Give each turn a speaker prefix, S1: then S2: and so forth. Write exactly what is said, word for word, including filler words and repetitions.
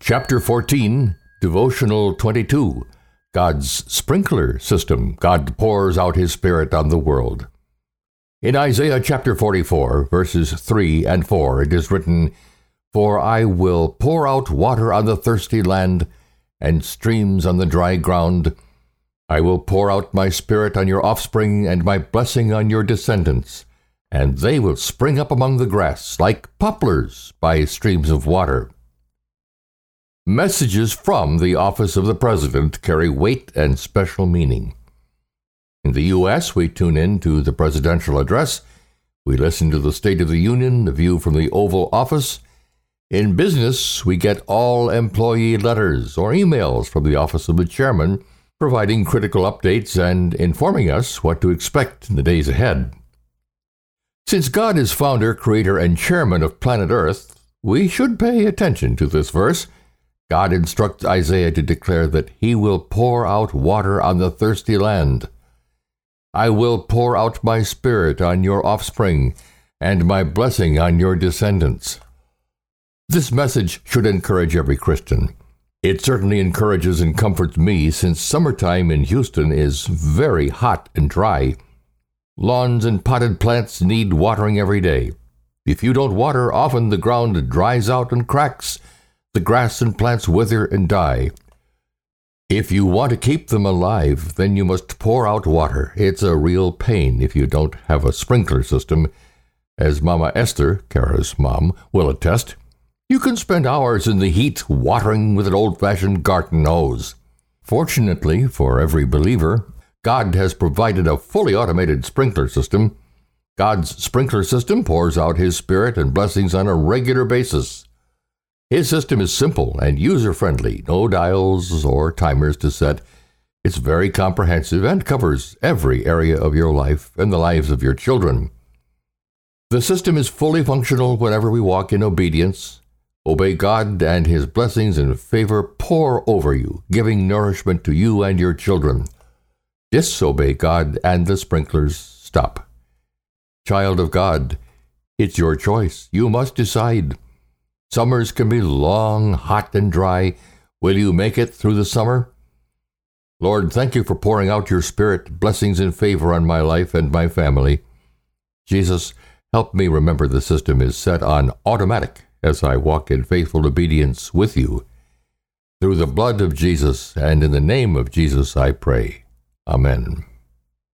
S1: Chapter fourteen, Devotional twenty-two, God's Sprinkler System. God pours out His Spirit on the world. In Isaiah chapter forty-four, verses three and four, it is written, "For I will pour out water on the thirsty land, and streams on the dry ground. I will pour out my Spirit on your offspring, and my blessing on your descendants, and they will spring up among the grass, like poplars by streams of water." Messages from the office of the President carry weight and special meaning. In the U S, we tune in to the presidential address. We listen to the State of the Union, the view from the Oval Office. In business, we get all employee letters or emails from the office of the chairman, providing critical updates and informing us what to expect in the days ahead. Since God is founder, creator, and chairman of planet Earth, we should pay attention to this verse. God instructs Isaiah to declare that He will pour out water on the thirsty land. "I will pour out my Spirit on your offspring, and my blessing on your descendants." This message should encourage every Christian. It certainly encourages and comforts me, since summertime in Houston is very hot and dry. Lawns and potted plants need watering every day. If you don't water, often the ground dries out and cracks. The grass and plants wither and die. If you want to keep them alive, then you must pour out water. It's a real pain if you don't have a sprinkler system. As Mama Esther, Kara's mom, will attest, you can spend hours in the heat watering with an old-fashioned garden hose. Fortunately for every believer, God has provided a fully automated sprinkler system. God's sprinkler system pours out His Spirit and blessings on a regular basis. His system is simple and user-friendly, no dials or timers to set. It's very comprehensive and covers every area of your life and the lives of your children. The system is fully functional whenever we walk in obedience. Obey God, and His blessings and favor pour over you, giving nourishment to you and your children. Disobey God, and the sprinklers stop. Child of God, it's your choice. You must decide. Summers can be long, hot, and dry. Will you make it through the summer? Lord, thank you for pouring out your Spirit, blessings and favor on my life and my family. Jesus, help me remember the system is set on automatic as I walk in faithful obedience with you. Through the blood of Jesus and in the name of Jesus I pray. Amen.